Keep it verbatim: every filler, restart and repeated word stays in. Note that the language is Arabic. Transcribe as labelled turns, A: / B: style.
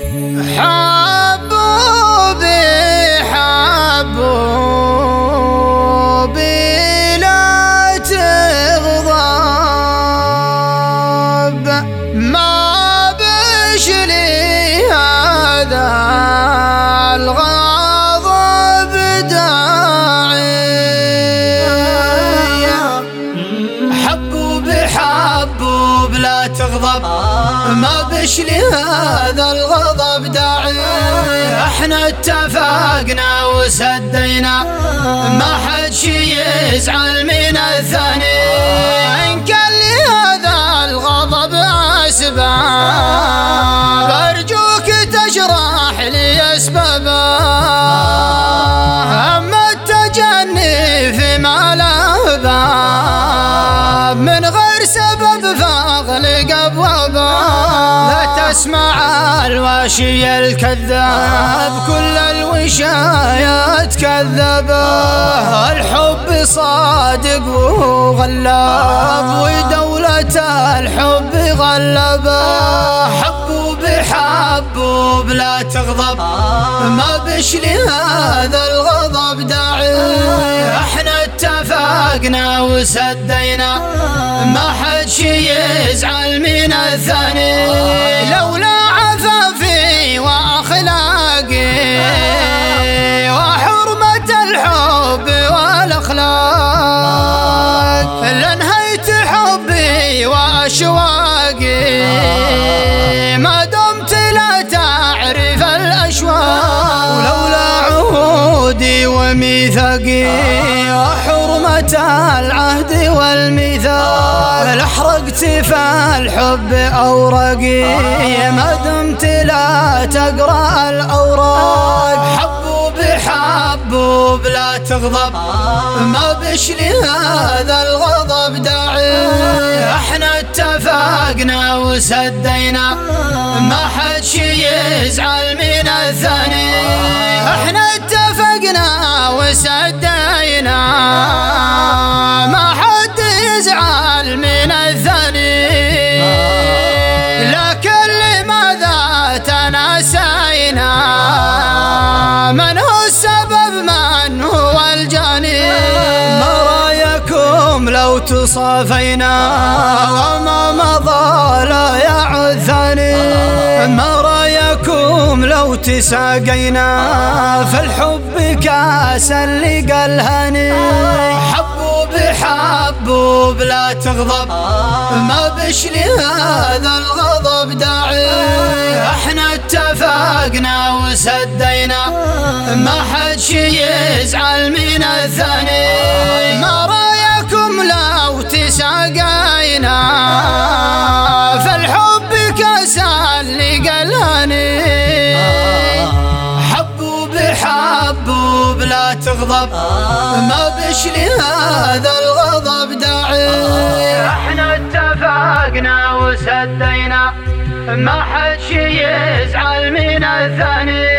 A: حبوبي حبوبي لا تغضب، ما بشلي هذا الغضب داعي. حبوبي حبوب لا تغضب، ما بشلي هذا الغضب داعي. احنا اتفقنا وسدينا، ما حد شي يزعل من الثاني. ان كان لي هذا الغضب اسباب، ارجوك تشرح لي اسبابه. اما التجني فيما له باب، من غير سبب فاغلق ابوابه. لا تسمع الواشي الكذاب، كل الوشايات كذبه. الحب صادق وغلاب، ودولة الحب غلبه. حبوبي حبوب لا تغضب، ما بشلي هذا الغضب داعي. احنا اتفقنا وسدينا، ما حد شي يزعل من الثاني. لولا عفافي واخلاقي وحرمة الحب والاخلاق، لانهيت حبي واشواقي. ما دمت لا تعرف الاشواق، ولولا عهودي وميثاقي وحرمة العهد والميثاق، لحرقت في الحب أوراقي. ما دمت لا تقرأ الأوراق. حبوبي حبوب لا تغضب، ما بشلي هذا الغضب داعي. احنا اتفقنا وسدينا، ما حد شي يزعل من الثاني. احنا اتفقنا وسدينا، ما حد يزعل من الثاني. لكن لماذا تناسينا؟ من هو السبب؟ من هو الجاني؟ ما رايكم لو تصافينا، وما مضى لا يعود ثاني؟ ما رايكم لو تساقينا، في الحب كاسا لقى الهني؟ حبوبي حبوب لا تغضب، ما بشلي هذا الغضب داعي. احنا اتفقنا وسدينا، ما حد شي يزعل من الثاني. ما رايكم لو تساقينا، في الحب كاسا لقى الهني؟ حبوبي حبوب لا تغضب، ما بشلي هذا الغضب داعي. احنا اتفقنا وسدينا، ما حد شي يزعل من الثاني.